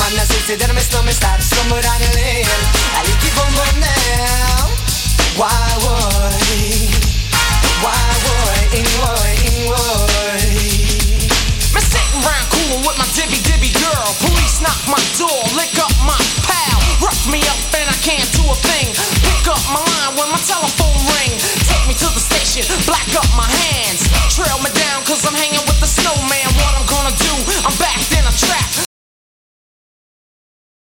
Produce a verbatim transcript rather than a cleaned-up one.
만났을 때 that I miss 너의 스타일 선물하는 일 I keep on going now Why would Why would Why would Man sitting round coolin' with my dibby dibby girl. Police knock my door, lick up my pal, rough me up and I can't do a thing. Pick up my line when my telephone ring. Take me to the station, black up